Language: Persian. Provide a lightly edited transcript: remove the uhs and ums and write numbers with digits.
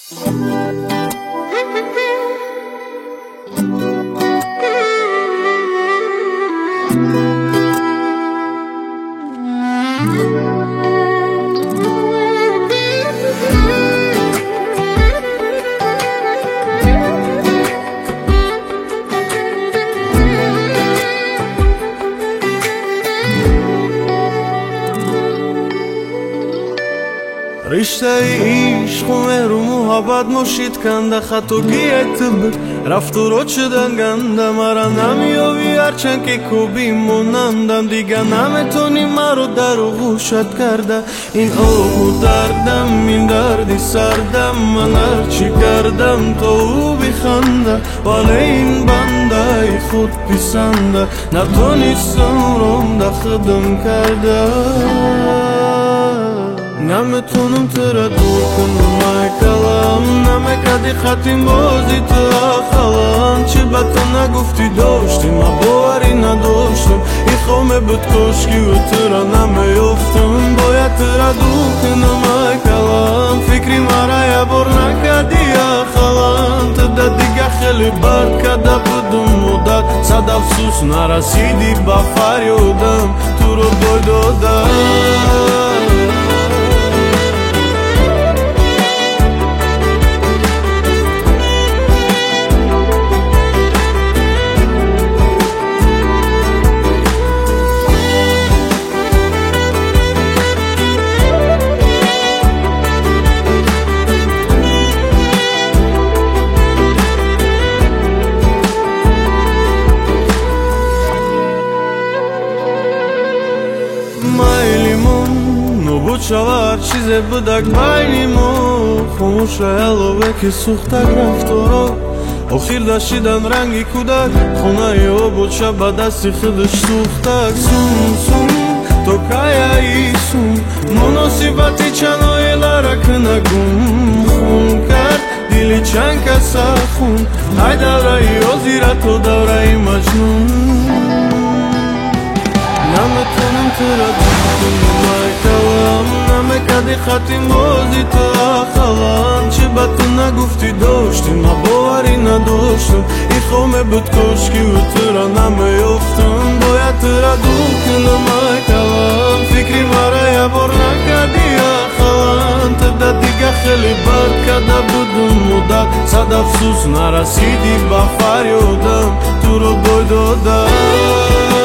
رشته عشق و مهر و محبت مشید کنده خطو گیت رفت و رو چدن گنده مرا نمیابی هرچند که کوبی مونندم دیگه نمیتونی مرا در و غوشت کرده این آهو دردم این دردی سردم من هرچی کردم تو او بخنده ولی این بنده خود پسنده نتونستم روم ده خدم کرده نمیتونم ترا دور کنم ای کلام نمیکردی خطیم بازی تو خلان چی به تو نگفتی داشتی من باوری نداشتم ای خومه بود کشکی و ترا نمیافتم باید ترا دور کنم ای کلام فکری مرا یه بار نکردی ای خلان تده دیگه خیلی برد کده بودم مدت صد افسوس نرسیدی با فریادم تو رو بای دادم شوار چیزی بودک بینیمون خاموش علاوه که سوختک رفتارا آخیر داشتیدن رنگی کودک خونه یا بود شب دستی خودش سوختک سون سون تو کایی سون مناسبتی چنای لرک نگون خون کرد دیلی چند کسا خون های دوره یا زیره تو دوره مجنون نمیتونم ترا دونم ای کلام نمیکردی خطیم بازی تو خلان چی به تو نگفتی داشتی من باوری نداشتم ای خومه بود کشکی و ترا نمیافتم باید ترا دور کنم ای کلام فکری مرا یه بار نکردی ای خلان تده دیگه خیلی برد کده بودم مدت صد افسوس نرسیدی با فریادم تو رو بای دادم